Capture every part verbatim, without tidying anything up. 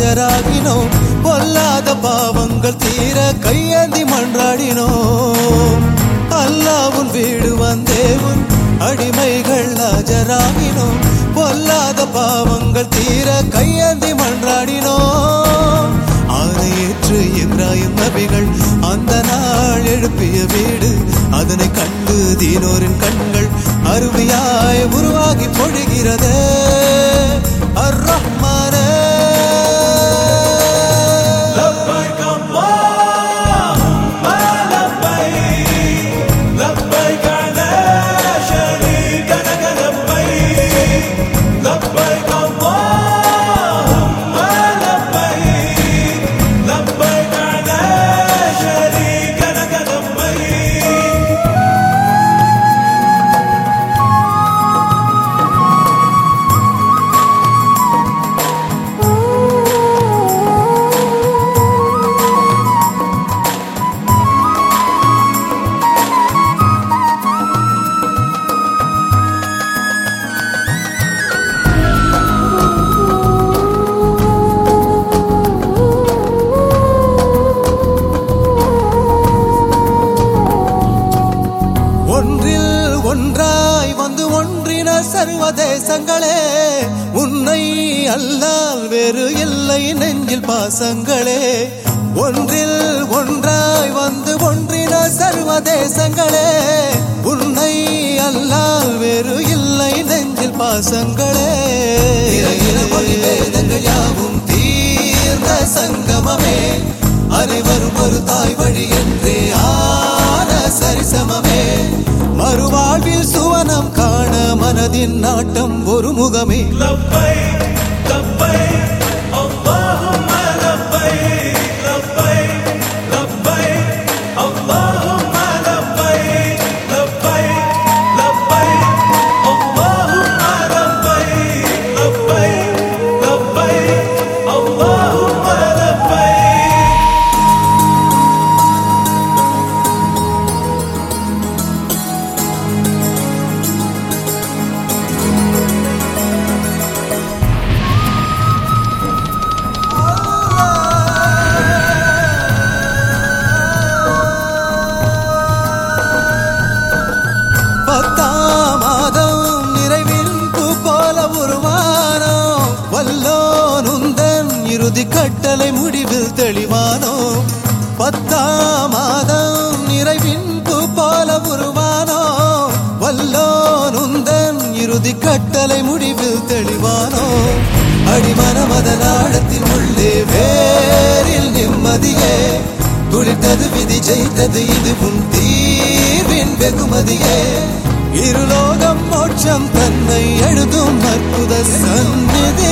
ஆஜராகினோம். பொல்லாத பாவங்கள் தீர கையேந்தி மன்றாடினோம். அல்லாஹ்வின் வீடு வந்தேவும் அடிமைகள் ஆஜராகினோம். பொல்லாத பாவங்கள் தீர கையேந்தி மன்றாடினோம். ஆணையேற்று இப்ராஹிம் நபிகள் அந்த நாள் எழுப்பிய வீடு, அதனை கண்டு தீனோரின் கண்கள் அருமையாய் உருவாகி பொழிகிறதே. அர் ரஹ்மானே ஒன்றாய் வந்து ஒன்றின சர்வதேசங்களே, உன்னை அல்லால் வேறு இல்லை நெஞ்சில் பாசங்களே. ஒன்றில் ஒன்றாய் வந்து ஒன்றின சர்வதேசங்களே, உன்னை அல்லால் வேறு இல்லை நெஞ்சில் பாசங்களே. வேதங்கள் யாவும் தீர்ந்த சங்கமமே, அனைவரும் ஒரு தாய் வழி என்றே ஆன சரிசமமே. மறுவாழ்வில் சுவனம் காண மனதின் நாட்டம் ஒரு முகமே. இறுதி கட்டளை முடிவில் தெளிவானோ. பத்தாம் மாதம் நிறைவின் பூ போல உருவானோ. வல்லோன் உந்தன் இறுதி கட்டளை முடிவில் தெளிவானோ. அடிமனமத நாடத்தின் உள்ளே வேரில் நிம்மதியே, துளித்தது விதி ஜெயித்தது இது உன் தீர்வின் வெகுமதியே. இருலோகம் மோட்சம் தன்னை எழுதும் அற்புத சந்நிதி.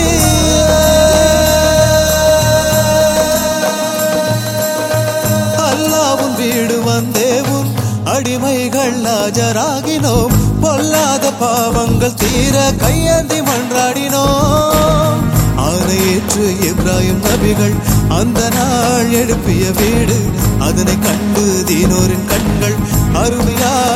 அல்லாஹ்வின் வீடு வந்தேவும் அடிமைகள் ஆஜராகினோம். பொல்லாத பாவங்கள் தீர கையேந்தி மன்றாடினோம். ஆணையேற்று இப்ராஹிம் நபிகள் அந்த நாள் எழுப்பிய வீடு, அதனை கண்டு தீனோரின் கண்கள் அருமையா